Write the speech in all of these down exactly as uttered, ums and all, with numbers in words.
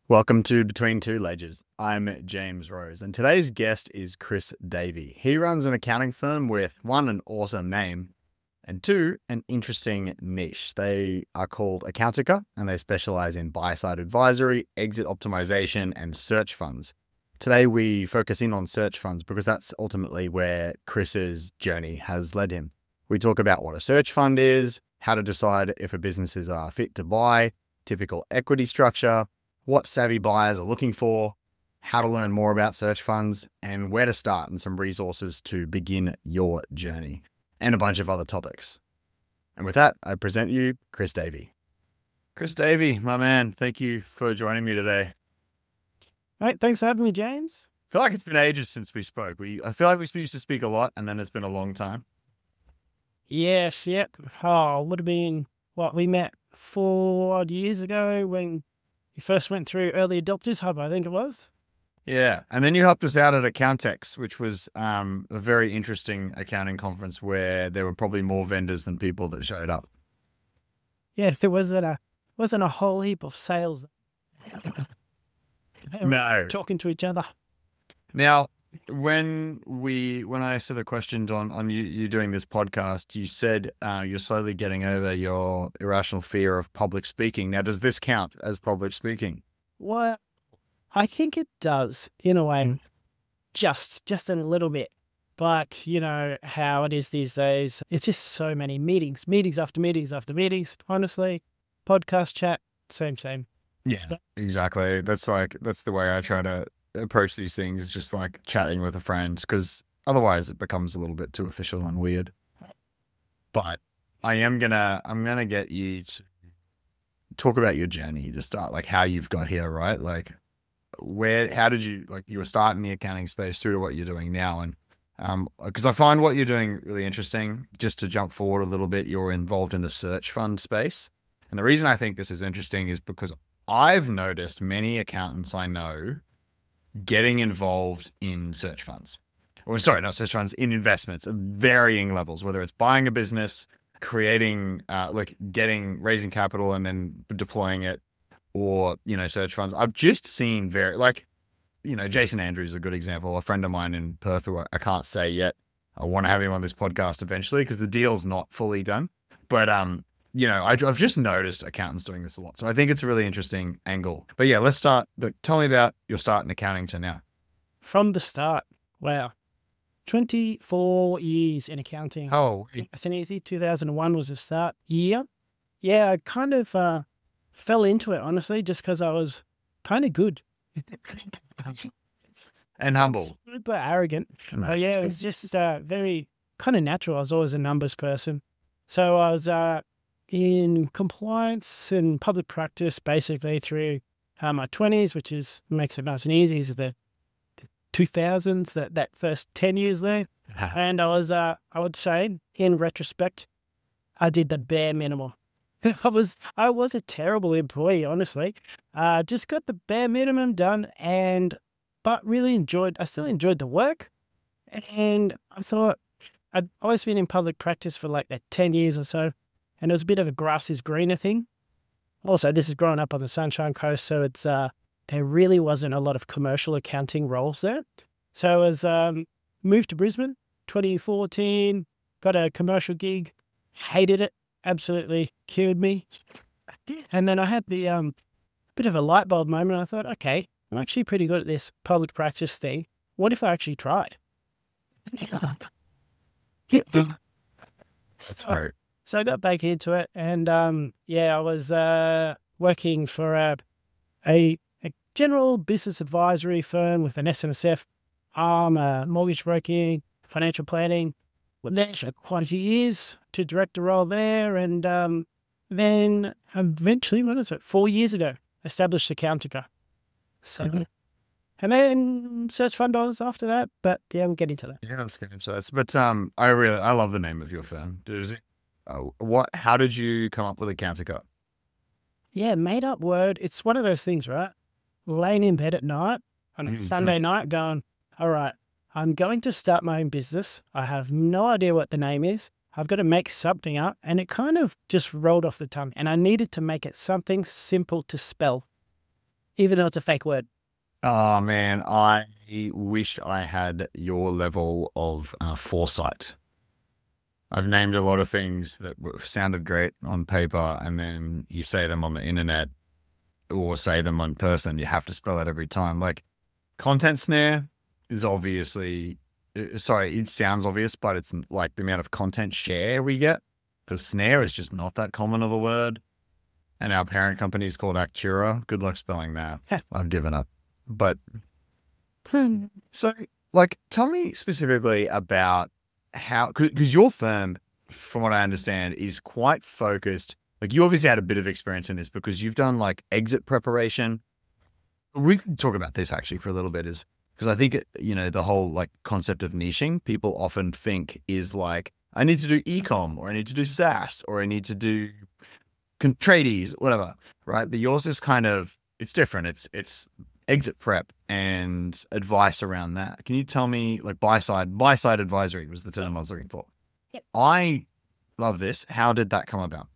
Welcome to Between Two Ledgers. I'm James Rose, and today's guest is Chris Davey. He runs an accounting firm with, one, an awesome name, and two, an interesting niche. They are called Accountica, and they specialize in buy-side advisory, exit optimization, and search funds. Today, we focus in on search funds because that's ultimately where Chris's journey has led him. We talk about what a search fund is, how to decide if a businesses are fit to buy, typical equity structure, what savvy buyers are looking for, how to learn more about search funds, and where to start, and some resources to begin your journey, and a bunch of other topics. And with that, I present you Chris Davey. Chris Davey, my man, thank you for joining me today. All right, thanks for having me, James. I feel like it's been ages since we spoke. We, I feel like we used to speak a lot, and then it's been a long time. Yes, yep. Oh, would have been, what, we met four odd years ago when you first went through Early Adopters Hub, I think it was. Yeah, and then you helped us out at Accountex, which was um, a very interesting accounting conference where there were probably more vendors than people that showed up. Yeah, there wasn't a wasn't a whole heap of sales. No. Talking to each other. Now, when we when I sort of questioned on on you, you doing this podcast, you said uh, you're slowly getting over your irrational fear of public speaking. Now, does this count as public speaking? Well, I think it does in a way, just just a little bit. But you know how it is these days. It's just so many meetings, meetings after meetings after meetings. Honestly, podcast chat, same same. Yeah, exactly. That's like that's the way I try to approach these things, just like chatting with a friend, because otherwise it becomes a little bit too official and weird. But I am gonna I'm gonna get you to talk about your journey to start, like how you've got here, right? Like where how did you like you were starting the accounting space through to what you're doing now? And um because I find what you're doing really interesting. Just to jump forward a little bit, you're involved in the search fund space. And the reason I think this is interesting is because I've noticed many accountants I know getting involved in search funds, or sorry, not search funds, in investments at varying levels, whether it's buying a business, creating, uh, like getting, raising capital and then deploying it, or, you know, search funds. I've just seen very, like, you know, Jason Andrews is a good example, a friend of mine in Perth who I can't say yet. I want to have him on this podcast eventually because the deal's not fully done. But, um, you know, I, I've just noticed accountants doing this a lot. So I think it's a really interesting angle. But yeah, let's start. But tell me about your start in accounting to now. From the start, wow. twenty-four years in accounting. Oh, It's an easy. two thousand one was the start year. Yeah, I kind of uh, fell into it, honestly, just because I was kind of good. And humble. Super arrogant. Oh, yeah, it was just uh, very kind of natural. I was always a numbers person. So I was uh, in compliance and public practice basically through uh, my twenties, which is makes it nice and easy. Is the, the two thousands, that, that first ten years there. And I was, uh, I would say, in retrospect, I did the bare minimum. I was I was a terrible employee, honestly. Uh, just got the bare minimum done, and but really enjoyed. I still enjoyed the work, and I thought I'd always been in public practice for like that ten years or so, and it was a bit of a grass is greener thing. Also, this is growing up on the Sunshine Coast, so it's uh, there really wasn't a lot of commercial accounting roles there. So I was um, moved to Brisbane, twenty fourteen, got a commercial gig, hated it. Absolutely killed me. And then I had the um bit of a light bulb moment. I thought, okay, I'm actually pretty good at this public practice thing. What if I actually tried? so, so I got back into it, and um yeah, I was uh working for a a, a general business advisory firm with an S M S F arm, uh, mortgage broking, financial planning. Well, there for quite a few years to direct a role there, and um, then eventually, what is it, four years ago, established Accountica. So, mm-hmm. And then search fund dollars after that, but yeah, we'll get into that. Yeah, let's get into that. But um, I really, I love the name of your firm. Does it? Uh, what? How did you come up with Accountica? Yeah, made up word. It's one of those things, right? Laying in bed at night on a mm-hmm. Sunday night, going, all right. I'm going to start my own business. I have no idea what the name is. I've got to make something up. And it kind of just rolled off the tongue. And I needed to make it something simple to spell. even though it's a fake word. Oh man, I wish I had your level of uh, foresight. I've named a lot of things that sounded great on paper, and then you say them on the internet or say them in person. You have to spell it every time. Like content snare is obviously, sorry, it sounds obvious, but it's like the amount of content share we get, because snare is just not that common of a word. And our parent company is called Actura. Good luck spelling that. I've given up. But so, like, tell me specifically about how, because your firm, from what I understand, is quite focused. Like, you obviously had a bit of experience in this because you've done like exit preparation. We can talk about this actually for a little bit, is because I think, you know, the whole like concept of niching, people often think is like, I need to do e-com, or I need to do SaaS, or I need to do con- tradies, whatever, right? But yours is kind of, it's different. It's, it's exit prep and advice around that. Can you tell me, like, buy side, buy side advisory was the term I was looking for. Yep. I love this. How did that come about?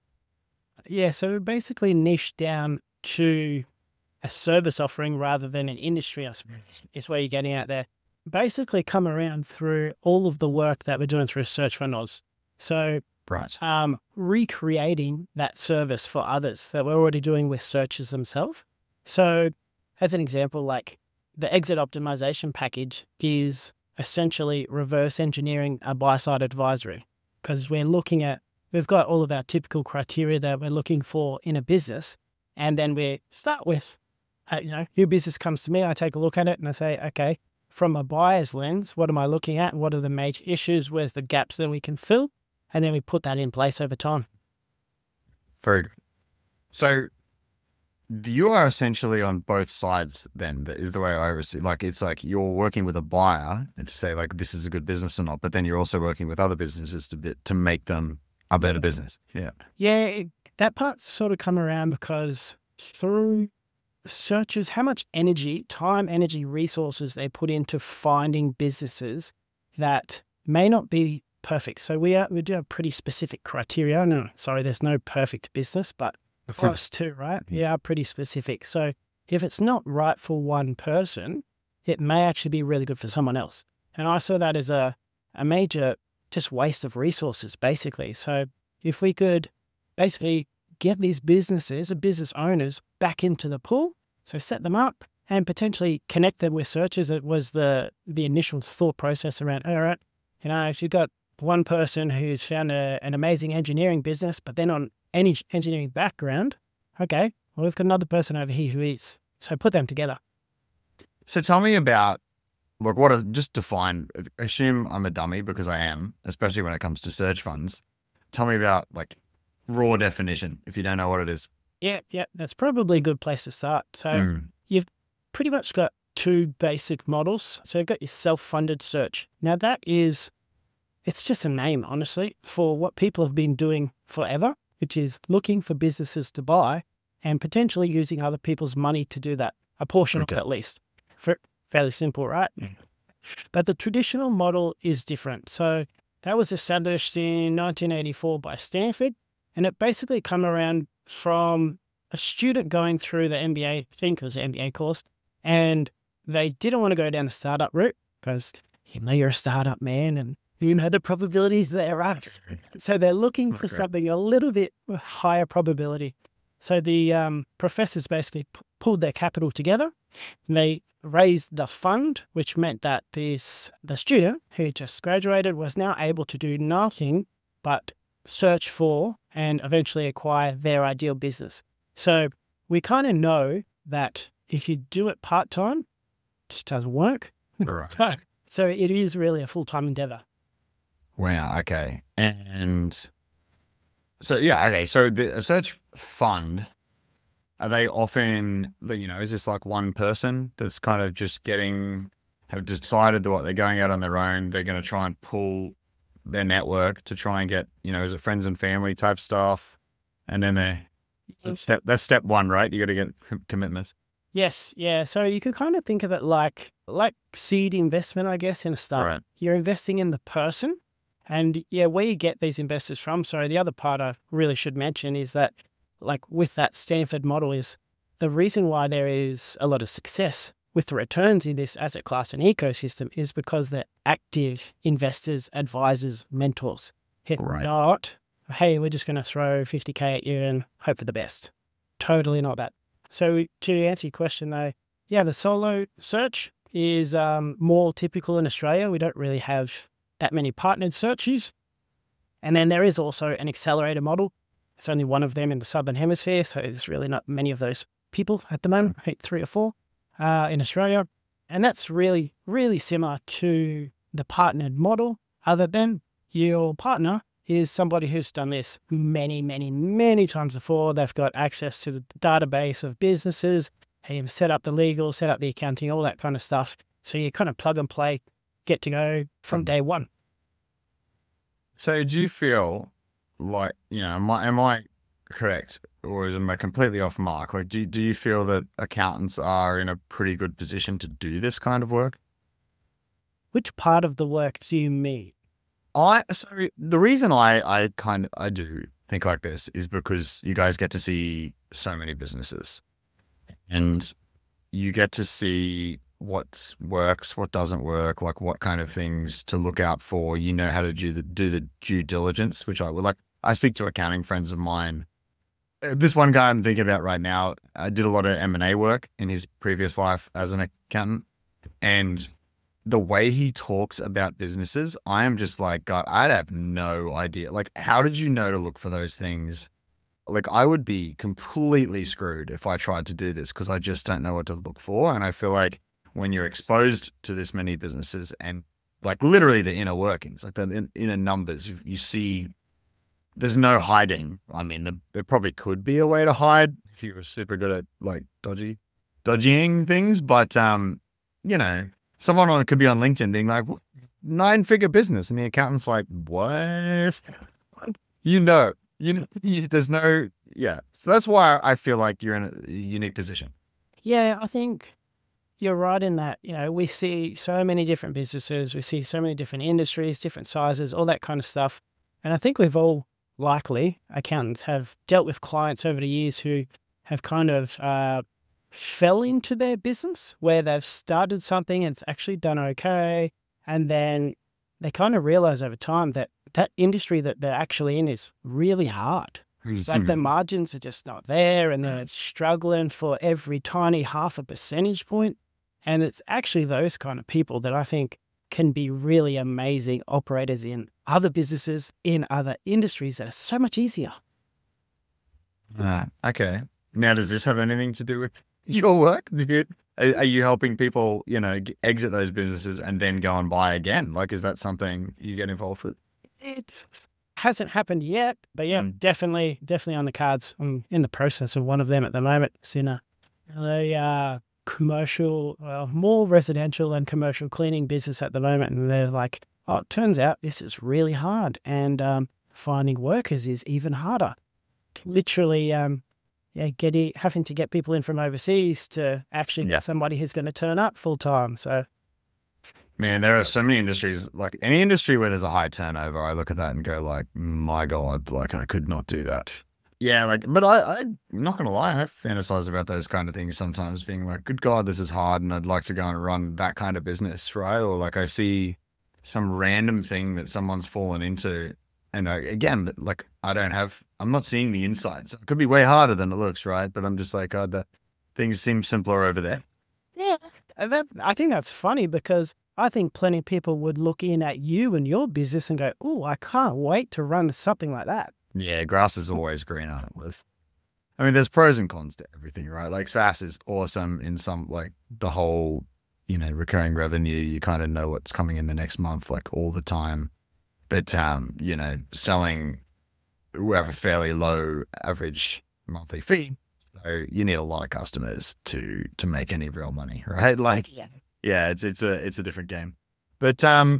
Yeah, so we basically niched down to a service offering rather than an industry, I suppose, is where you're getting out there. Basically come around through all of the work that we're doing through Search Fund Oz. So Right. um, recreating that service for others that we're already doing with searchers themselves. So as an example, like the exit optimization package is essentially reverse engineering a buy-side advisory, because we're looking at, we've got all of our typical criteria that we're looking for in a business. And then we start with, uh, you know, your business comes to me, I take a look at it and I say, okay, from a buyer's lens, what am I looking at? What are the major issues? Where's the gaps that we can fill? And then we put that in place over time. Very good. So you are essentially on both sides then, that is the way I receive. Like, it's like you're working with a buyer and to say like, this is a good business or not, but then you're also working with other businesses to bit, to make them a better business. Yeah. Yeah, it, that part's sort of come around because through searchers, how much energy, time, energy, resources they put into finding businesses that may not be perfect. So we are, we do have pretty specific criteria. No, sorry, there's no perfect business, but close to, right? Mm-hmm. Yeah, pretty specific. So if it's not right for one person, it may actually be really good for someone else. And I saw that as a, a major just waste of resources, basically. So if we could basically get these businesses or business owners back into the pool, so set them up and potentially connect them with searchers. It was the the initial thought process around, all right, you know, if you've got one person who's found a, an amazing engineering business, but they're not any engineering background, okay, well, we've got another person over here who is. So put them together. So tell me about, like, what, a, just define, assume I'm a dummy, because I am, especially when it comes to search funds. Tell me about, like, raw definition, if you don't know what it is. Yeah, yeah, that's probably a good place to start. So Mm. you've pretty much got two basic models. So you've got your self-funded search. Now that is, it's just a name, honestly, for what people have been doing forever, which is looking for businesses to buy and potentially using other people's money to do that, a portion Okay. of it at least. For, fairly simple, right? Mm. But the traditional model is different. So that was established in nineteen eighty-four by Stanford, and it basically come around from a student going through the M B A, I think it was an M B A course, and they didn't want to go down the startup route because you know you're a startup, man, and you know the probabilities there are. So they're looking for Okay. something a little bit higher probability. So the um, professors basically p- pulled their capital together, and they raised the fund, which meant that this the student who just graduated was now able to do nothing but search for and eventually acquire their ideal business. So we kind of know that if you do it part-time, it just doesn't work. Right. So it is really a full-time endeavor. Wow. Okay. And so, yeah. Okay. So the a search fund, are they often, you know, is this like one person that's kind of just getting, have decided that what they're going out on their own, they're going to try and pull their network to try and get, you know, is it friends and family type stuff? And then they step, that's step one, right? You got to get com- commitments. Yes, yeah. So you could kind of think of it like like seed investment, I guess, in a startup. Right. You're investing in the person, and yeah, where you get these investors from. Sorry, the other part I really should mention is that, like with that Stanford model, is the reason why there is a lot of success with the returns in this asset class and ecosystem is because they're active investors, advisors, mentors. Hit Right. not, hey, we're just going to throw fifty K at you and hope for the best. Totally not that. So to answer your question though, yeah, the solo search is um, more typical in Australia. We don't really have that many partnered searches. And then there is also an accelerator model. It's only one of them in the Southern Hemisphere, so there's really not many of those people at the moment, I think three or four uh, in Australia. And that's really, really similar to the partnered model, other than your partner is somebody who's done this many, many, many times before. They've got access to the database of businesses, they've set up the legal, set up the accounting, all that kind of stuff. So you kind of plug and play, get to go from day one. So do you feel like, you know, am I, am I correct or am I completely off mark? Like, do, do you feel that accountants are in a pretty good position to do this kind of work? Which part of the work do you mean? I, so the reason I, I kind of, I do think like this is because you guys get to see so many businesses and you get to see what works, what doesn't work, like what kind of things to look out for. You know how to do the, do the due diligence, which I would like. I speak to accounting friends of mine. Uh, This one guy I'm thinking about right now, I did a lot of M and A work in his previous life as an accountant. And the way he talks about businesses, I am just like, God, I'd have no idea. Like, how did you know to look for those things? Like, I would be completely screwed if I tried to do this because I just don't know what to look for. And I feel like when you're exposed to this many businesses and like literally the inner workings, like the in- inner numbers, you, you see there's no hiding. I mean, the, there probably could be a way to hide if you were super good at like dodgy, dodgying things. But, um, you know, someone on could be on LinkedIn being like, nine figure business. And the accountant's like, what? You know, you know, you, there's no, yeah. So that's why I feel like you're in a unique position. Yeah, I think you're right in that, you know, we see so many different businesses, we see so many different industries, different sizes, all that kind of stuff. And I think we've all likely, accountants, have dealt with clients over the years who have kind of uh, fell into their business where they've started something and it's actually done okay. And then they kind of realize over time that that industry that they're actually in is really hard. Like the margins are just not there and then it's struggling for every tiny half a percentage point. And it's actually those kind of people that I think can be really amazing operators in other businesses, in other industries that are so much easier. Ah, okay. Now, does this have anything to do with your work? Do you, are, are you helping people, you know, g- exit those businesses and then go and buy again? Like, is that something you get involved with? It hasn't happened yet, but yeah, Mm. definitely, definitely on the cards. I'm in the process of one of them at the moment. It's in a, a uh, commercial, well, more residential and commercial cleaning business at the moment. And they're like, oh, it turns out this is really hard. And um, finding workers is even harder. Literally, um, yeah, getting, having to get people in from overseas to actually Yeah. get somebody who's going to turn up full time. So Man, there are so many industries, like any industry where there's a high turnover, I look at that and go like, my God, like I could not do that. Yeah, like, but I, I'm not going to lie, I fantasize about those kind of things sometimes being like, good God, this is hard and I'd like to go and run that kind of business, right? Or like I see some random thing that someone's fallen into and I, again, like I don't have, I'm not seeing the insights. It could be way harder than it looks, right? But I'm just like, God, the things seem simpler over there. yeah, and that, I think that's funny because I think plenty of people would look in at you and your business and go, oh, I can't wait to run something like that. Yeah, grass is always greener. With, I mean, there's pros and cons to everything, right? Like SaaS is awesome in some, like the whole, you know, recurring revenue. You kind of know what's coming in the next month, like all the time. But, um, you know, selling, we have a fairly low average monthly fee. So you need a lot of customers to, to make any real money, right? Like, Yeah. yeah, it's, it's a, it's a different game. But, um,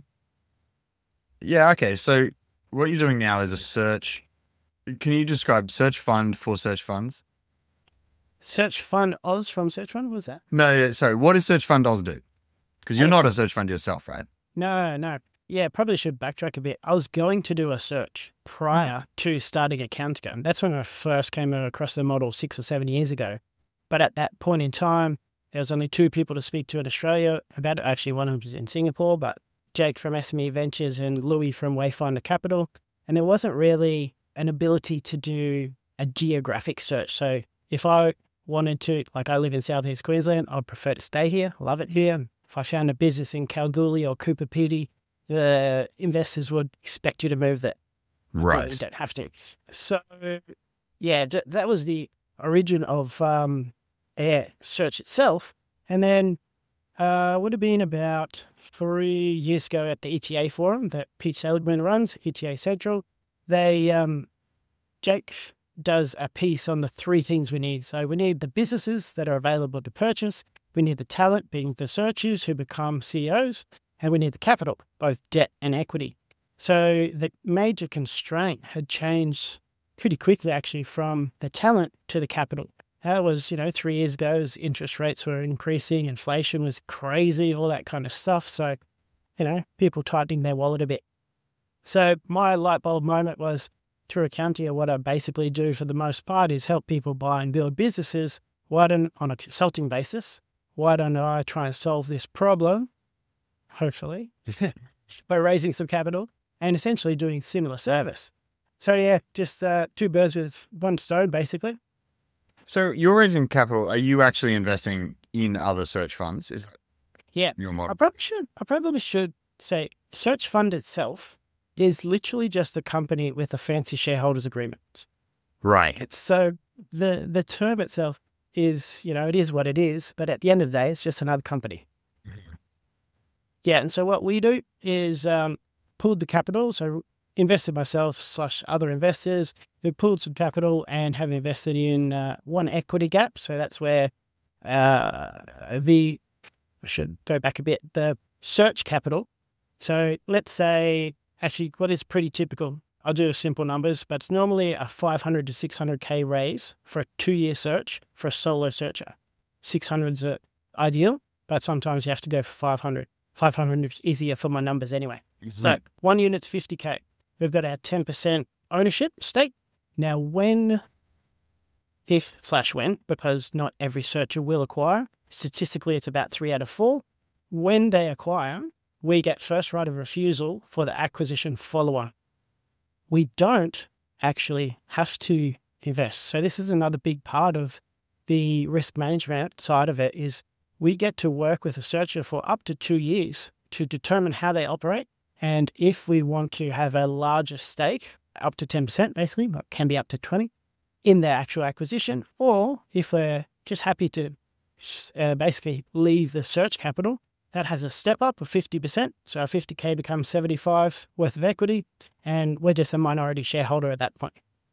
yeah, okay. So what you're doing now is a search. Can you describe search fund for search funds? Search Fund Oz from Search Fund, what was that? No, yeah, sorry. What does Search Fund Oz do? Because you're Uh, not a search fund yourself, right? No, no. Yeah, probably should backtrack a bit. I was going to do a search prior to starting Accountica. That's when I first came across the model six or seven years ago. But at that point in time, there was only two people to speak to in Australia about it. Actually, one of them was in Singapore, but Jake from S M E Ventures and Louis from Wayfinder Capital. And there wasn't really an ability to do a geographic search. So if I wanted to, like I live in Southeast Queensland, I'd prefer to stay here, love it here. If I found a business in Kalgoorlie or Cooper Pedy, the investors would expect you to move there. Right. You don't have to. So, yeah, th- that was the origin of um, Air Search itself. And then uh, would have been about three years ago at the E T A forum that Pete Seligman runs, E T A Central. They, um, Jake does a piece on the three things we need. So we need the businesses that are available to purchase. We need the talent, being the searchers who become C E Os. And we need the capital, both debt and equity. So the major constraint had changed pretty quickly, actually, from the talent to the capital. That was, you know, three years ago, as interest rates were increasing, inflation was crazy, all that kind of stuff. So, you know, people tightening their wallet a bit. So my light bulb moment was, through Accountia, what I basically do for the most part is help people buy and build businesses. Why don't, on a consulting basis, why don't I try and solve this problem, hopefully, by raising some capital and essentially doing similar service. So yeah, just uh, two birds with one stone, basically. So you're raising capital. Are you actually investing in other search funds? Is that Yeah, your I model? probably should. I probably should say Search Fund itself is literally just a company with a fancy shareholders agreement. Right. It's so the the term itself is, you know, it is what it is, but at the end of the day, it's just another company. Yeah, and so what we do is um, pulled the capital, so invested myself slash other investors who pulled some capital and have invested in uh, one equity gap. So that's where uh, the, I should go back a bit, the search capital. So let's say, actually what is pretty typical, I'll do simple numbers, but it's normally a five hundred to six hundred K raise for a two-year search for a solo searcher. six hundred is uh, ideal, but sometimes you have to go for five hundred. five hundred is easier for my numbers anyway. Mm-hmm. So one unit's fifty K. We've got our ten percent ownership stake. Now when, if slash when, because not every searcher will acquire, statistically it's about three out of four. When they acquire, we get first right of refusal for the acquisition follower. We don't actually have to invest. So this is another big part of the risk management side of it is we get to work with a searcher for up to two years to determine how they operate. And if we want to have a larger stake, up to ten percent basically, but can be up to twenty in their actual acquisition, or if we're just happy to uh, basically leave the search capital, that has a step up of fifty percent. So our fifty K becomes seventy-five worth of equity, and we're just a minority shareholder at that point.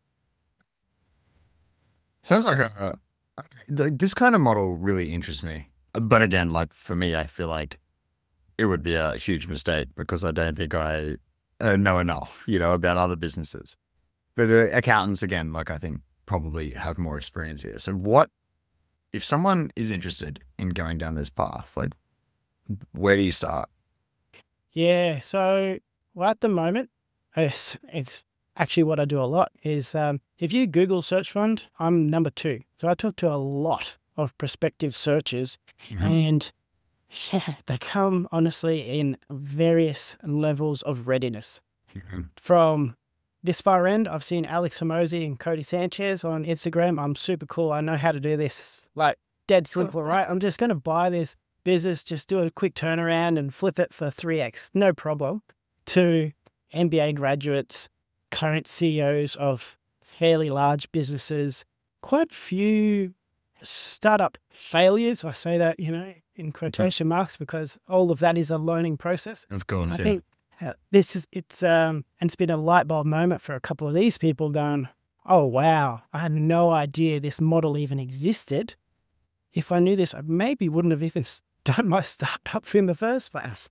Sounds like a, a this kind of model really interests me. But again, like for me, I feel like it would be a huge mistake because I don't think I uh, know enough, you know, about other businesses. But uh, accountants, again, like I think probably have more experience here. So what, if someone is interested in going down this path, like where do you start? Yeah, so well, at the moment, it's, it's actually what I do a lot is um, if you Google search fund, I'm number two. So I talk to a lot of prospective searchers mm-hmm. and yeah, they come honestly in various levels of readiness. Mm-hmm. From this far end, I've seen Alex Hormozi and Cody Sanchez on Instagram. I'm super cool. I know how to do this. Like dead simple, right? I'm just going to buy this business, just do a quick turnaround and flip it for three X. No problem. To M B A graduates, current C E Os of fairly large businesses, quite a few startup failures. I say that, you know, in quotation marks because all of that is a learning process. Of course, I yeah. think uh, this is, it's, um, and it's been a light bulb moment for a couple of these people going, oh, wow, I had no idea this model even existed. If I knew this, I maybe wouldn't have even done my startup in the first place.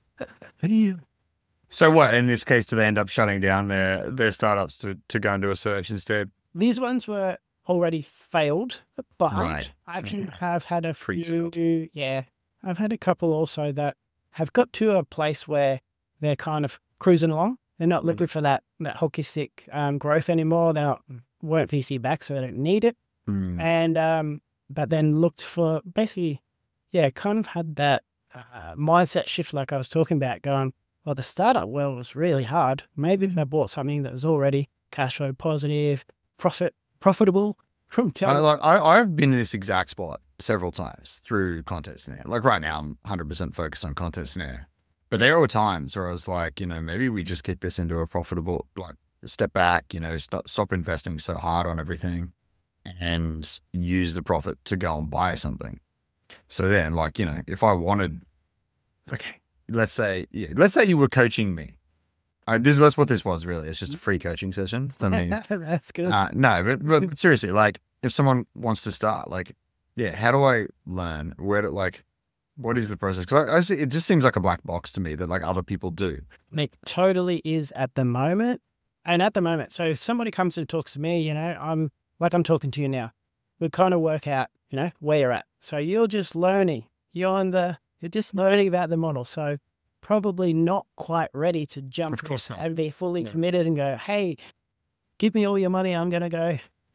So what, in this case, do they end up shutting down their, their startups to, to go and do a search instead? These ones were already failed, but right. I actually have had a few, yeah, I've had a couple also that have got to a place where they're kind of cruising along. They're not looking for that, that hockey stick um, growth anymore. They not weren't V C back, so they don't need it. Mm. And um, but then looked for basically, yeah, kind of had that uh, mindset shift like I was talking about, going, well, the startup world was really hard. Maybe if I bought something that was already cash flow positive, profit profitable from I, telling. like, I, I've been in this exact spot several times through Content Snare. Like right now, I'm one hundred percent focused on Content Snare. But there were times where I was like, you know, maybe we just kick this into a profitable, like step back, you know, stop, stop investing so hard on everything and use the profit to go and buy something. So then, like, you know, if I wanted, okay, let's say, yeah, let's say you were coaching me. Uh, this that's what this was really. It's just a free coaching session for me. That's good. Uh, no, but, but, but seriously, like if someone wants to start, like, yeah, how do I learn? Where to, like, what is the process? Because I, I see, it just seems like a black box to me that like other people do. It totally is at the moment. And at the moment, so if somebody comes and talks to me, you know, I'm like I'm talking to you now. We kind of work out, you know, where you're at. So you're just learning. You're on the, you're just learning about the model. So probably not quite ready to jump Of course not. and be fully Yeah. committed and go, hey, give me all your money. I'm going to go.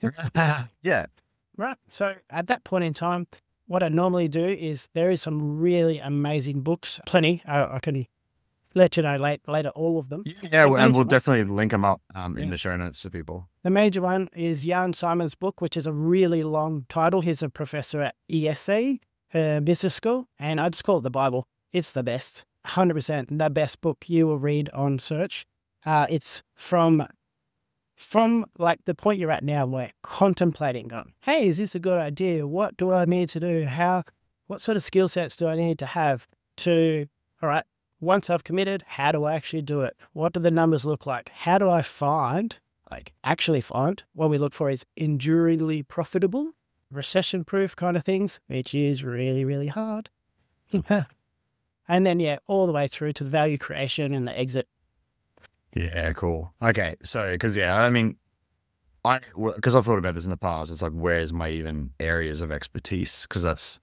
Yeah. Right. So at that point in time, what I normally do is there is some really amazing books, plenty. Uh, I can let you know late, later all of them. Yeah, The and we'll major- definitely link them up um, in Yeah. the show notes to people. The major one is Jan Simon's book, which is a really long title. He's a professor at E S C, uh, Business School, and I just call it the Bible. It's the best, one hundred percent the best book you will read on search. Uh, it's from from like the point you're at now, where contemplating, going, hey, is this a good idea? What do I need to do? How, what sort of skill sets do I need to have to, all right, once I've committed, how do I actually do it? What do the numbers look like? How do I find, like actually find, what we look for is enduringly profitable, recession-proof kind of things, which is really, really hard. And then, yeah, all the way through to the value creation and the exit. Yeah, cool. Okay, so because yeah, I mean, I because I've thought about this in the past. It's like, where's my even areas of expertise? Because that's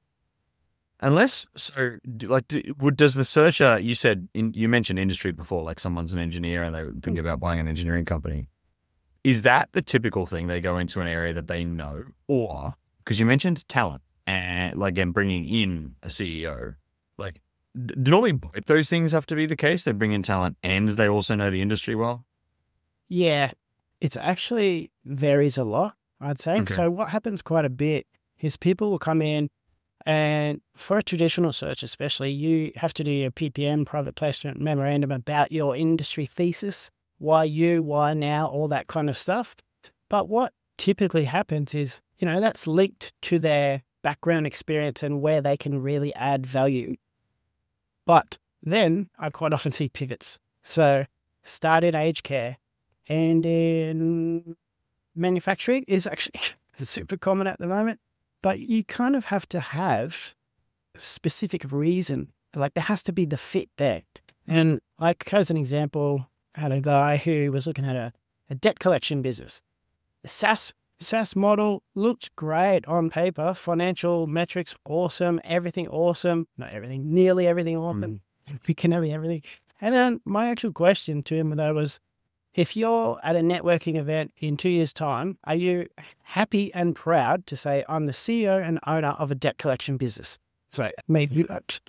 unless so. Do, like, do, would does the searcher? You said in, you mentioned industry before, like someone's an engineer and they think about buying an engineering company. Is that the typical thing? They go into an area that they know, or because you mentioned talent and like and bringing in a C E O, like. Do normally both those things have to be the case? They bring in talent and they also know the industry well? Yeah, it's actually varies a lot, I'd say. Okay. So what happens quite a bit is people will come in, and for a traditional search especially, you have to do your P P M, private placement memorandum, about your industry thesis, why you, why now, all that kind of stuff. But what typically happens is, you know, that's linked to their background experience and where they can really add value. But then I quite often see pivots. So start in aged care and in manufacturing is actually super common at the moment. But you kind of have to have a specific reason. Like there has to be the fit there. And like as an example, I had a guy who was looking at a, a debt collection business. The SaaS SaaS model looked great on paper. Financial metrics, awesome. Everything awesome. Not everything, nearly everything awesome. We can have everything. And then my actual question to him though was, if you're at a networking event in two years' time, are you happy and proud to say, I'm the C E O and owner of a debt collection business? So maybe that.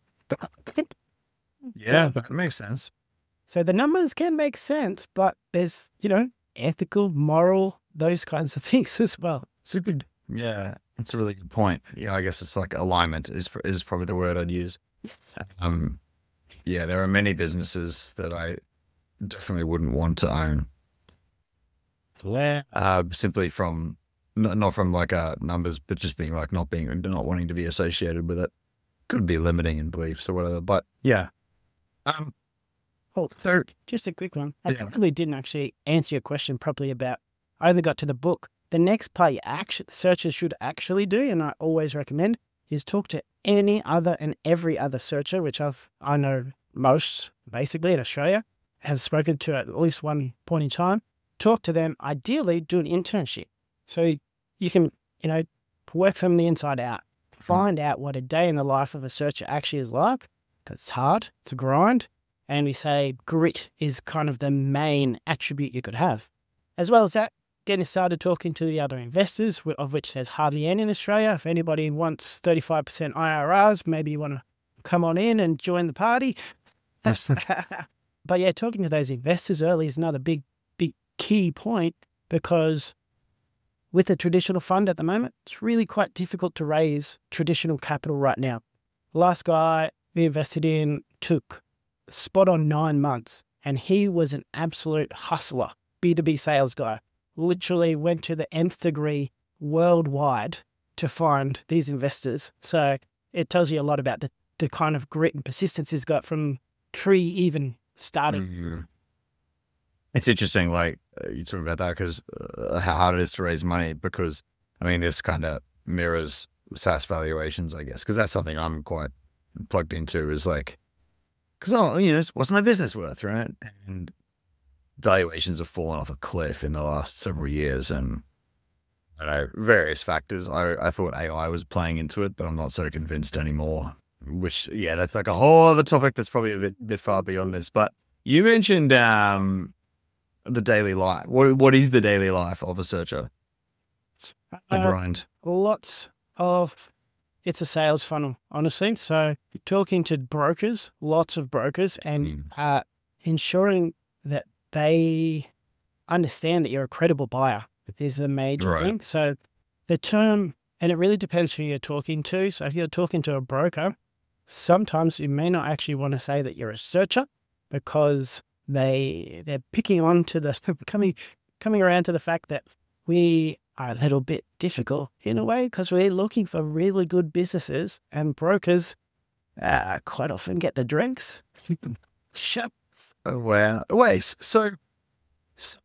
Yeah, that makes sense. So the numbers can make sense, but there's, you know, ethical, moral, those kinds of things as well. Super. Yeah, that's a really good point. Yeah, I guess it's like alignment is is probably the word I'd use. Um, yeah, there are many businesses that I definitely wouldn't want to own. Yeah. Uh, simply from not, not from like uh numbers, but just being like not being not wanting to be associated with it. Could be limiting in beliefs or whatever. But yeah. Um. Oh, So just a quick one. I Yeah. probably didn't actually answer your question properly about, I only got to the book. The next part you actually, searchers should actually do, and I always recommend, is talk to any other and every other searcher, which I've, I know most basically in Australia, have spoken to at least one point in time. Talk to them, ideally do an internship. So you can, you know, work from the inside out. Find out what a day in the life of a searcher actually is like. It's hard, it's a grind. And we say grit is kind of the main attribute you could have. As well as that, getting started talking to the other investors, wh- of which there's hardly any in Australia. If anybody wants thirty-five percent I R Rs, maybe you want to come on in and join the party. But yeah, talking to those investors early is another big, big key point, because with a traditional fund at the moment, it's really quite difficult to raise traditional capital right now. Last guy we invested in took spot on nine months, and he was an absolute hustler, B two B sales guy. Literally went to the nth degree worldwide to find these investors. So it tells you a lot about the, the kind of grit and persistence he's got from pre even starting. Mhm. It's interesting, like uh, you talk about that, because uh, how hard it is to raise money. Because I mean, this kind of mirrors SaaS valuations, I guess, because that's something I'm quite plugged into. Is like, because oh, you know, what's my business worth, right? And valuations have fallen off a cliff in the last several years, and I don't know, various factors. I I thought A I was playing into it, but I'm not so convinced anymore. Which, yeah, that's like a whole other topic that's probably a bit bit far beyond this. But you mentioned um. the daily life. What what is the daily life of a searcher? The Uh, grind. lots of, it's a sales funnel, honestly. So talking to brokers, lots of brokers, and Mm. uh, ensuring that they understand that you're a credible buyer is the major Right. thing. So the term, and it really depends who you're talking to. So if you're talking to a broker, sometimes you may not actually want to say that you're a searcher, because they they're picking on to the coming coming around to the fact that we are a little bit difficult in a way, because we're looking for really good businesses, and brokers uh, quite often get the drinks. Shut. Oh, wow. Wait, so, so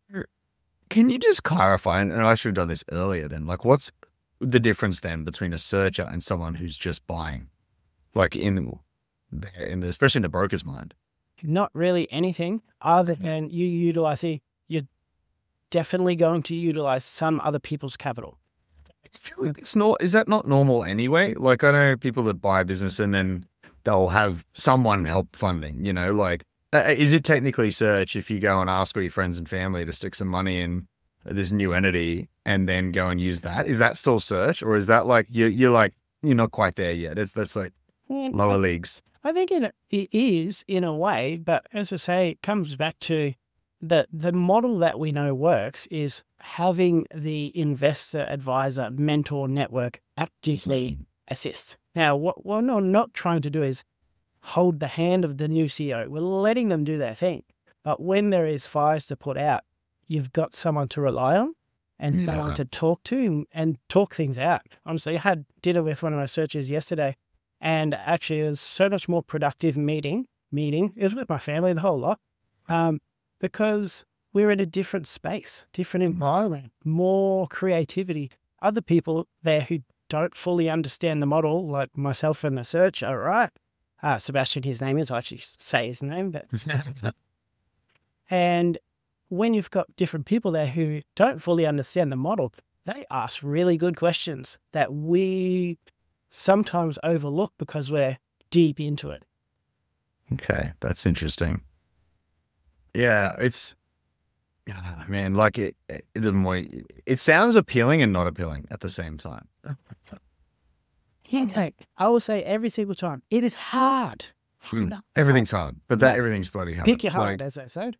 can you just clarify, and I should have done this earlier then, like what's the difference then between a searcher and someone who's just buying? Like in the, in the, especially in the broker's mind. Not really anything other than you utilizing, you're definitely going to utilize some other people's capital. I feel like it's not, is that not normal anyway? Like I know people that buy a business and then they'll have someone help funding, you know, like, uh, is it technically search if you go and ask all your friends and family to stick some money in this new entity and then go and use that? Is that still search, or is that like, you're, you're like, you're not quite there yet? It's, that's like And lower leagues. I think it, it is in a way, but as I say, it comes back to the the model that we know works is having the investor, advisor, mentor network actively assist. Now, what we're not, not trying to do is hold the hand of the new C E O. We're letting them do their thing. But when there is fires to put out, you've got someone to rely on and someone Yeah. to talk to and talk things out. Honestly, I had dinner with one of my searchers yesterday, and actually it was so much more productive meeting, meeting. It was with my family, the whole lot, um, because we're in a different space, different environment, more creativity. Other people there who don't fully understand the model, like myself and the searcher, right? Uh, Sebastian, his name is, I actually say his name, but and when you've got different people there who don't fully understand the model, they ask really good questions that we sometimes overlook because we're deep into it. Okay, that's interesting. Yeah, it's, yeah, man, like it, it, the more, it sounds appealing and not appealing at the same time. Yeah, I will say every single time, it is hard. Hmm. No. Everything's hard, but that Yeah. everything's bloody hard. Pick your Like, heart, as they said.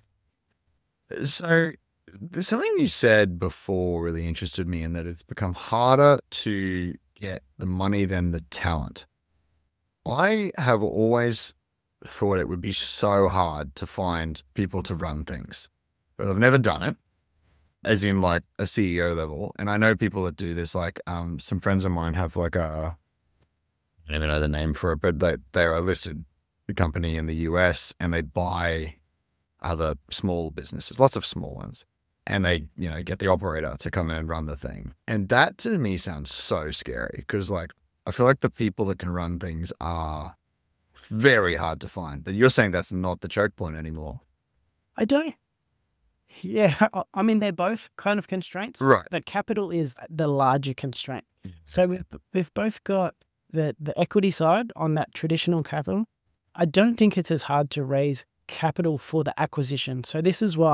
so there's something you said before really interested me, in that it's become harder to get the money than the talent. I have always thought it would be so hard to find people to run things, but I've never done it, as in like a C E O level. And I know people that do this, like um, some friends of mine have like a, I don't even know the name for it, but they, they're a listed company in the U S and they buy other small businesses, lots of small ones. And they, you know, get the operator to come in and run the thing. And that to me sounds so scary, because like, I feel like the people that can run things are very hard to find. But you're saying that's not the choke point anymore. I don't. Yeah, I- I mean, they're both kind of constraints. Right. The capital is the larger constraint. So we've, we've both got the, the equity side on that traditional capital. I don't think it's as hard to raise capital for the acquisition. So this is why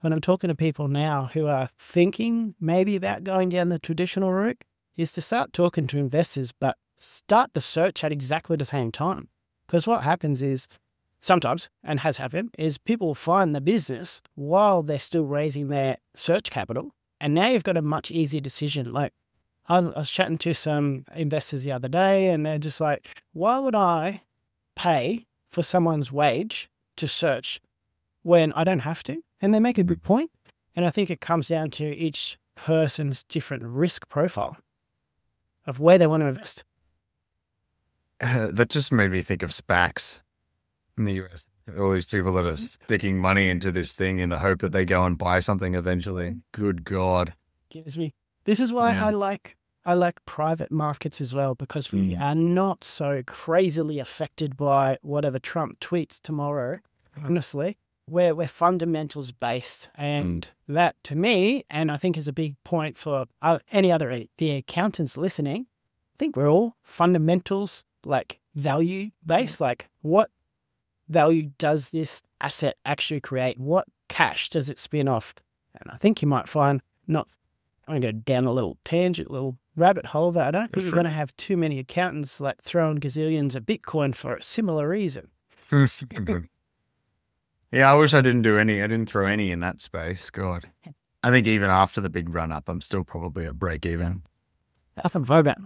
when I'm talking to people now who are thinking maybe about going down the traditional route is to start talking to investors, but start the search at exactly the same time. Because what happens is sometimes, and has happened, is people find the business while they're still raising their search capital. And now you've got a much easier decision. Like I was chatting to some investors the other day and they're just like, why would I pay for someone's wage to search when I don't have to? And they make a good point. And I think it comes down to each person's different risk profile of where they want to invest. Uh, that just made me think of SPACs in the U S. All these people that are sticking money into this thing in the hope that they go and buy something eventually. Good God. Gives me. This is why Yeah. I like I like private markets as well, because we Mm. are not so crazily affected by whatever Trump tweets tomorrow. Honestly, we're we're fundamentals based, and that to me, and I think is a big point for uh, any other the accountants listening. I think we're all fundamentals, like value based. Like, what value does this asset actually create? What cash does it spin off? And I think you might find not. I'm going to go down a little tangent, little rabbit hole, but I don't think we're going to have too many accountants like throwing gazillions of Bitcoin for a similar reason. Yeah, I wish I didn't do any. I didn't throw any in that space. God. I think even after the big run up, I'm still probably at break even. Nothing for that.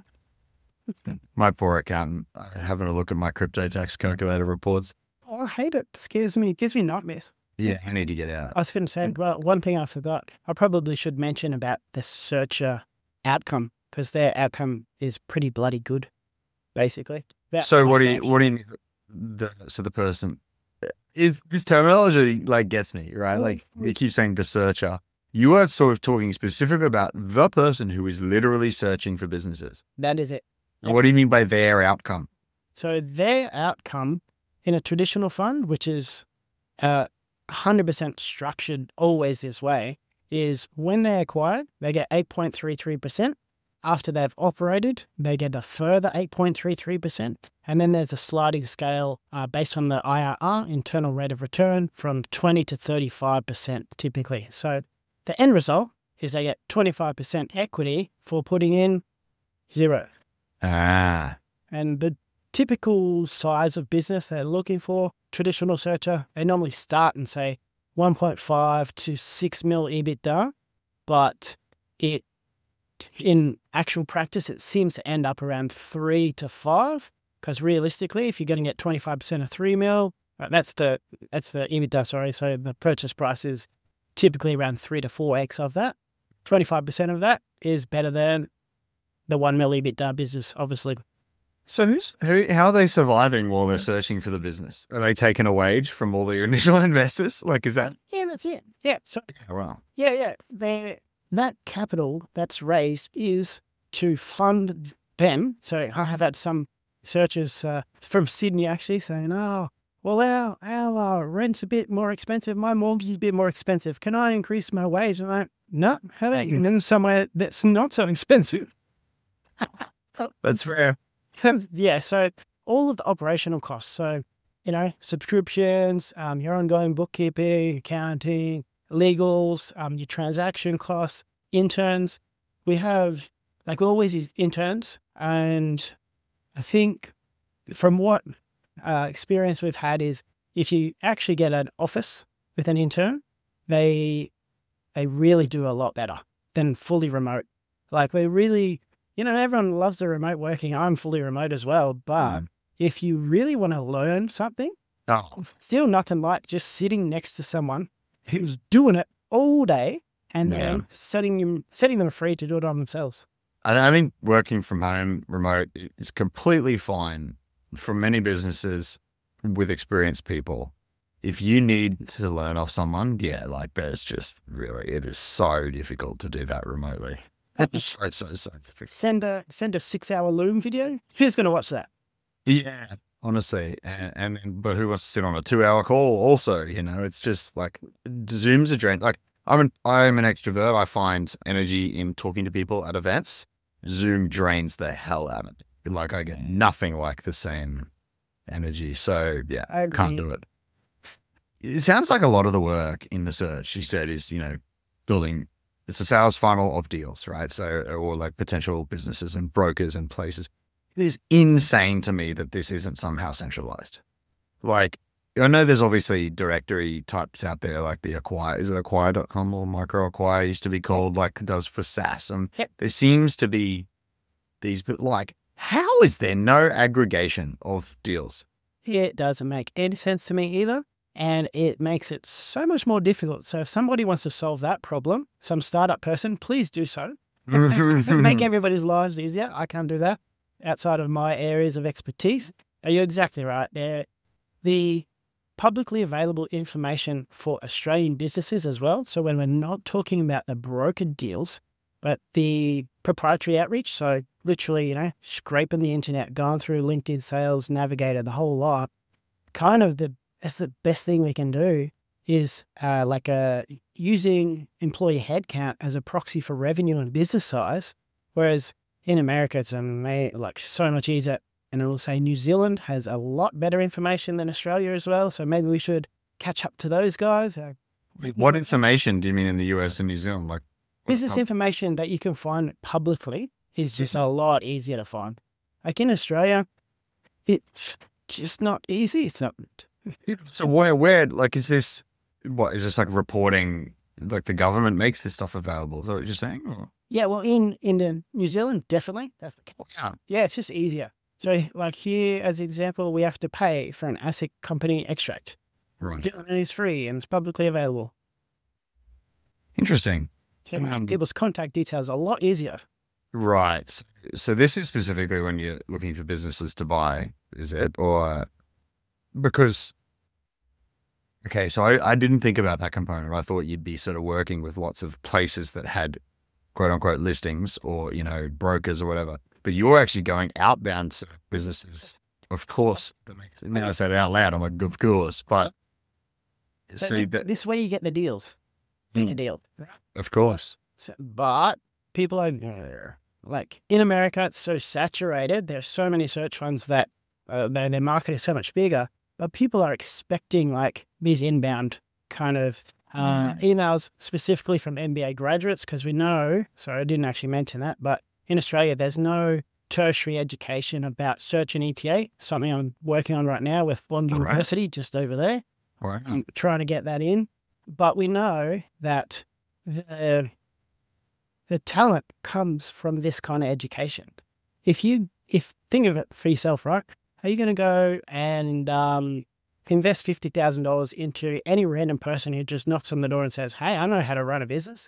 My poor accountant, uh, having a look at my crypto tax calculator reports. Oh, I hate it. It scares me. It gives me nightmares. Yeah, I need to get out. I was going to say, well, one thing I forgot. I probably should mention about the searcher outcome, because their outcome is pretty bloody good, basically. That So what do you, search. what do you mean? The, so the person, if this terminology like gets me, right? Like you keep saying the searcher. You are sort of talking specifically about the person who is literally searching for businesses. That is it. And what do you mean by their outcome? So their outcome in a traditional fund, which is uh, one hundred percent structured always this way, is when they acquired, they get eight point three three percent. After they've operated, they get a further eight point three three percent. And then there's a sliding scale uh, based on the I R R, internal rate of return, from twenty to thirty-five percent typically. So the end result is they get twenty-five percent equity for putting in zero. Ah, And the typical size of business they're looking for, traditional searcher, they normally start and say one point five to six mil EBITDA, but it in actual practice, it seems to end up around three to five, because realistically, if you're going to get twenty-five percent of three mil, uh, that's the that's the EBITDA, sorry. So the purchase price is typically around three to four X of that. twenty-five percent of that is better than the one mil EBITDA business, obviously. so who's who? How are they surviving while they're searching for the business? Are they taking a wage from all the initial investors? Like, is that? Yeah, that's it. Yeah. So Oh, wow. yeah, yeah. They that capital that's raised is to fund them. So I have had some searchers uh, from Sydney actually saying, "Oh, well, our our uh, rent's a bit more expensive. My mortgage is a bit more expensive. Can I increase my wage?" And I'm like, "No, how about you live somewhere that's not so expensive?" That's fair. Yeah, so all of the operational costs, so, you know, subscriptions, um, your ongoing bookkeeping, accounting, legals, um, your transaction costs, interns. We have, like, always these interns, and I think from what uh, experience we've had is if you actually get an office with an intern, they they really do a lot better than fully remote. Like, we really... You know, everyone loves the remote working. I'm fully remote as well. But Mm. if you really want to learn something, Oh, still nothing like just sitting next to someone who's doing it all day and Yeah. then setting them, setting them free to do it on themselves. I, I think working from home remote is completely fine for many businesses with experienced people. If you need to learn off someone, yeah, like there's just really, it is so difficult to do that remotely. It's so, so, so difficult. Send a send a six hour Loom video. Who's going to watch that? Yeah, honestly. And, and, and but who wants to sit on a two hour call also, you know, it's just like Zoom's a drain. Like I'm an, I'm an extrovert. I find energy in talking to people at events. Zoom drains the hell out of me. Like I get nothing like the same energy. So yeah, I can't agree. do it. it sounds like a lot of the work in the search, you said, is, you know, building, it's a sales funnel of deals, right? So, or like potential businesses and brokers and places. It is insane to me that this isn't somehow centralized. Like, I know there's obviously directory types out there, like the Acquire, is it acquire dot com or Micro Acquire used to be called, like does for SaaS. And Yep. there seems to be these, but like, how is there no aggregation of deals? It doesn't make any sense to me either. And it makes it so much more difficult. So if somebody wants to solve that problem, some startup person, please do so. Make everybody's lives easier. I can't do that outside of my areas of expertise. You're exactly right there. The publicly available information for Australian businesses as well. So when we're not talking about the brokered deals, but the proprietary outreach, so literally, you know, scraping the internet, going through LinkedIn Sales Navigator, the whole lot, kind of the that's the best thing we can do is uh, like uh, using employee headcount as a proxy for revenue and business size. Whereas in America, it's ama- like so much easier. And it will say New Zealand has a lot better information than Australia as well. So maybe we should catch up to those guys. Uh, What information do you mean in the U S and New Zealand? Like business information that you can find publicly is just a lot easier to find. Like in Australia, it's just not easy. It's not. So where, where, like, is this, what, is this like reporting, like the government makes this stuff available? Is that what you're saying? Or? Yeah, well, in, in the New Zealand, definitely. That's the case. Yeah. Yeah, it's just easier. So like here, as an example, we have to pay for an ASIC company extract. Right. And it's free and it's publicly available. Interesting. So Um, people's contact details are a lot easier. Right. So, so this is specifically when you're looking for businesses to buy, is it? Or because, okay, so I, I didn't think about that component. I thought you'd be sort of working with lots of places that had quote unquote listings or, you know, brokers or whatever. But you're actually going outbound to businesses, of course. Now I said it out loud, I'm like, of course. But So see that, this way you get the deals. Get a Mm. deal. of course. So, but people are like in America, it's so saturated. There's so many search funds that uh, their, their market is so much bigger, but people are expecting like these inbound kind of uh, emails specifically from M B A graduates because we know, sorry, I didn't actually mention that, but in Australia, there's no tertiary education about search and E T A, something I'm working on right now with Bond All right. University just over there. Right. I'm trying to get that in. But we know that the, the talent comes from this kind of education. If you, if think of it for yourself, right? Are you going to go and um, invest fifty thousand dollars into any random person who just knocks on the door and says, hey, I know how to run a business?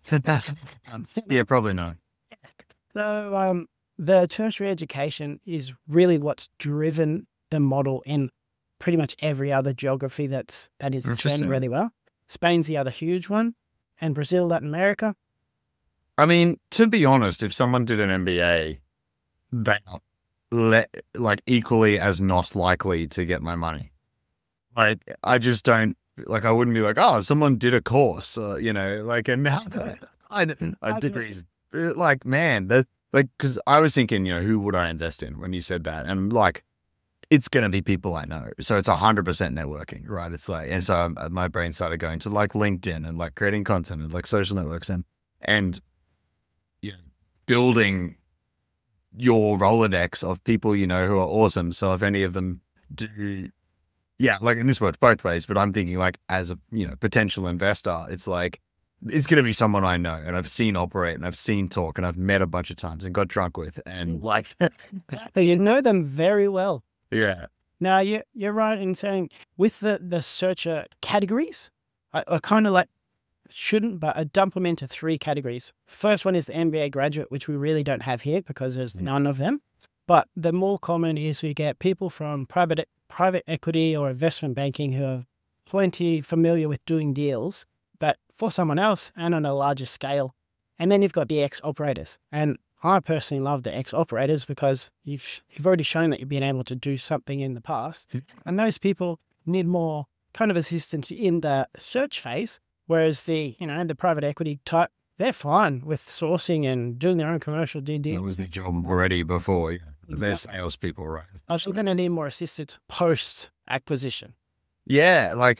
Yeah, probably not. So um, the tertiary education is really what's driven the model in pretty much every other geography that's, that is expanding Interesting. really well. Spain's the other huge one, and Brazil, Latin America. I mean, to be honest, if someone did an M B A, they are le- like equally as not likely to get my money. Like, I just don't, like, I wouldn't be like, oh, someone did a course, uh, you know, like, and now I, I degrees, like, man, that, like, because I was thinking, you know, who would I invest in when you said that? And like, it's going to be people I know. So it's one hundred percent networking, right? It's like, and so um, my brain started going to like LinkedIn and like creating content and like social networks and, and, you know, building your Rolodex of people you know who are awesome. So if any of them do, yeah, like, and this works both ways, but I'm thinking like as a, you know, potential investor, it's like, it's going to be someone I know and I've seen operate and I've seen talk and I've met a bunch of times and got drunk with and like, So you know them very well. yeah. Now, you, you're right in saying with the, the searcher categories, I, I kind of like, shouldn't, but I dump them into three categories. First one is the M B A graduate, which we really don't have here because there's Mm. none of them. But the more common is we get people from private private equity or investment banking who are plenty familiar with doing deals, but for someone else and on a larger scale. And then you've got the ex-operators. And I personally love the ex-operators because you've you've already shown that you've been able to do something in the past. And those people need more kind of assistance in the search phase, whereas the, you know, the private equity type, they're fine with sourcing and doing their own commercial due That diligence. was the job already before. Yeah. They're Exactly. salespeople, right? I was going to need more assistance post acquisition. Yeah, like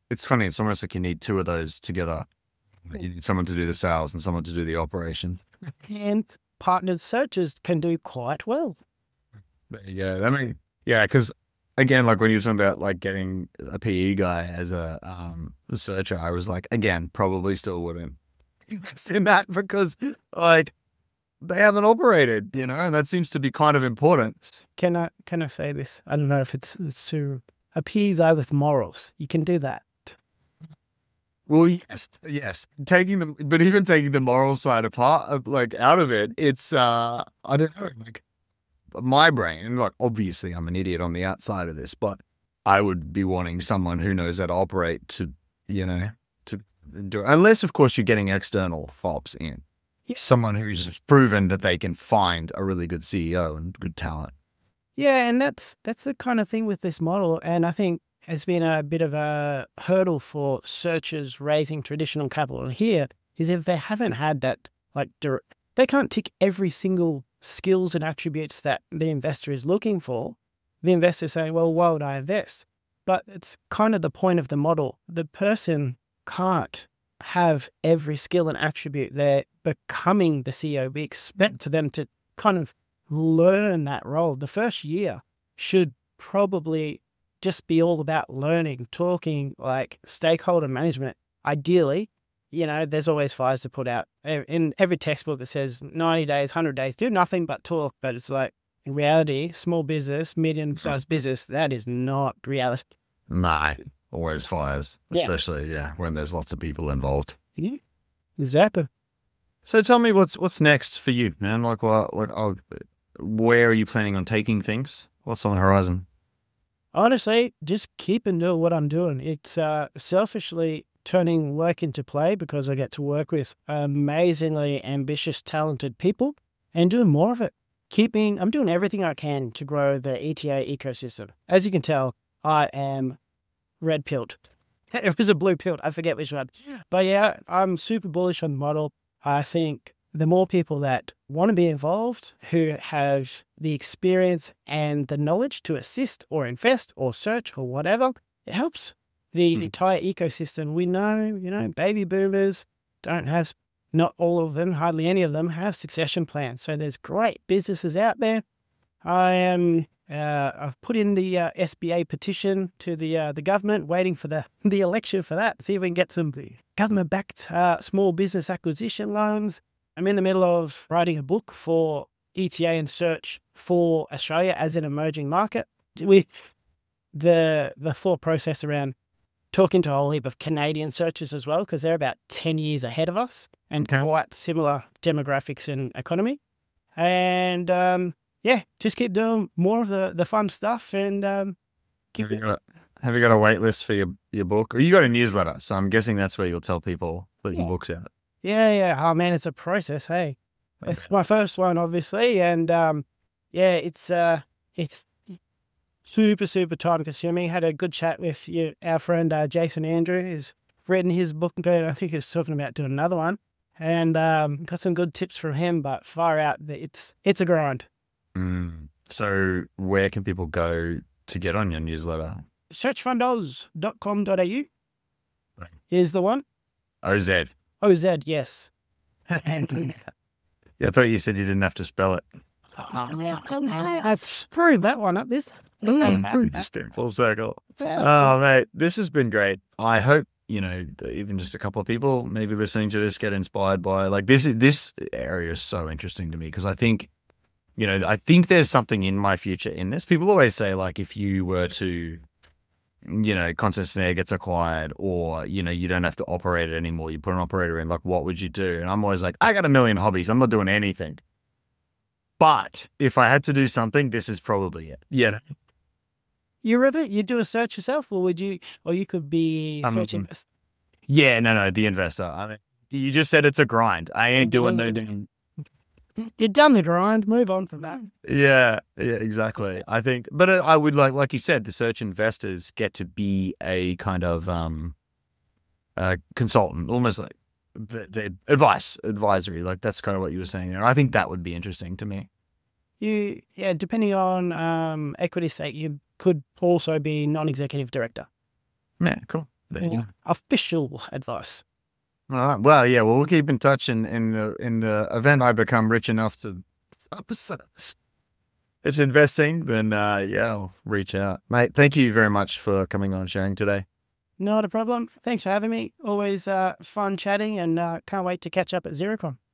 it's funny. It's almost like you need two of those together. You need someone to do the sales and someone to do the operation. And partnered searches can do quite well. There you go. I mean, yeah, because again, like when you were talking about like getting a P E guy as a um a searcher, I was like, again, probably still wouldn't invest in that because like they haven't operated, you know, and that seems to be kind of important. Can I can I say this? I don't know if it's, it's too a P E guy with morals. You can do that. Well, yes, yes. Taking the, but even taking the moral side apart, like out of it, it's, uh, I don't know, like my brain, and like obviously I'm an idiot on the outside of this, but I would be wanting someone who knows how to operate to, you know, to do it. Unless, of course, you're getting external fops in. Yeah. Someone who's proven that they can find a really good C E O and good talent. Yeah, and that's that's the kind of thing with this model. And I think has been a bit of a hurdle for searchers raising traditional capital here is if they haven't had that, like, dir- they can't tick every single skills and attributes that the investor is looking for. The investor's saying, well, why would I invest? But it's kind of the point of the model. The person can't have every skill and attribute. They're becoming the C E O. We expect them to kind of learn that role. The first year should probably just be all about learning, talking, like stakeholder management. Ideally, you know, there's always fires to put out. In every textbook, it says ninety days, one hundred days, do nothing but talk. But it's like, in reality, small business, medium-sized business, that is not reality. No, always fires, Yeah. especially, yeah, when there's lots of people involved. Yeah, exactly. So tell me what's what's next for you, man? Like, what, like, oh, where are you planning on taking things? What's on the horizon? Honestly, just keep and do what I'm doing. It's uh, selfishly turning work into play because I get to work with amazingly ambitious, talented people and doing more of it. Keeping, I'm doing everything I can to grow the E T A ecosystem. As you can tell, I am red pilled. It was a blue pilled. I forget which one. But yeah, I'm super bullish on the model. I think the more people that want to be involved, who have the experience and the knowledge to assist or invest or search or whatever, it helps the Mm. entire ecosystem. We know, you know, baby boomers don't have, not all of them, hardly any of them have succession plans. So there's great businesses out there. I am, uh, I've put in the uh, S B A petition to the uh, the government, waiting for the, the election for that. See if we can get some government-backed uh, small business acquisition loans. I'm in the middle of writing a book for E T A and search for Australia as an emerging market, with the the thought process around talking to a whole heap of Canadian searchers as well, because they're about ten years ahead of us and Okay. quite similar demographics and economy. And um, yeah, just keep doing more of the, the fun stuff and um, keep Have you it. got a, have you got a wait list for your, your book? Or you got a newsletter, so I'm guessing that's where you'll tell people that your Yeah. book's out. Yeah, yeah. Oh man, it's a process. Hey, it's my first one, obviously, and um, yeah, it's uh, it's super, super time consuming. Had a good chat with you, our friend uh, Jason Andrew. He's written his book, and I think he's talking about doing another one, and um, got some good tips from him. But far out, it's it's a grind. Mm. So where can people go to get on your newsletter? search fundos dot com dot a u Right. is the one. O Z. O Z, yes. Yeah, I thought you said you didn't have to spell it. Let's screw that one up. This. Just in full circle. Oh, mate, this has been great. I hope, you know, that even just a couple of people maybe listening to this get inspired by, like, this this area is so interesting to me because I think, you know, I think there's something in my future in this. People always say, like, if you were to, you know, Content Snare gets acquired or, you know, you don't have to operate it anymore, you put an operator in, like, what would you do? And I'm always like, I got a million hobbies. I'm not doing anything. But if I had to do something, this is probably it. Yeah. You rather you do a search yourself, or would you, or you could be Um, search invest. Yeah, no, no, the investor. I mean, you just said it's a grind. I ain't doing no damn. You're done the grind. Move on from that. Yeah, yeah, exactly. I think, but I would like, like you said, the search investors get to be a kind of um, uh, consultant, almost like the, the advice, advisory. Like that's kind of what you were saying there. I think that would be interesting to me. You, yeah, depending on um, equity stake, you could also be non-executive director. Yeah, cool. Yeah. Official advice. All right. Well, yeah. Well, we'll keep in touch, and in the in the event I become rich enough to it's investing, then uh, yeah, I'll reach out, mate. Thank you very much for coming on and sharing today. Not a problem. Thanks for having me. Always uh, fun chatting, and uh, can't wait to catch up at Xerocon.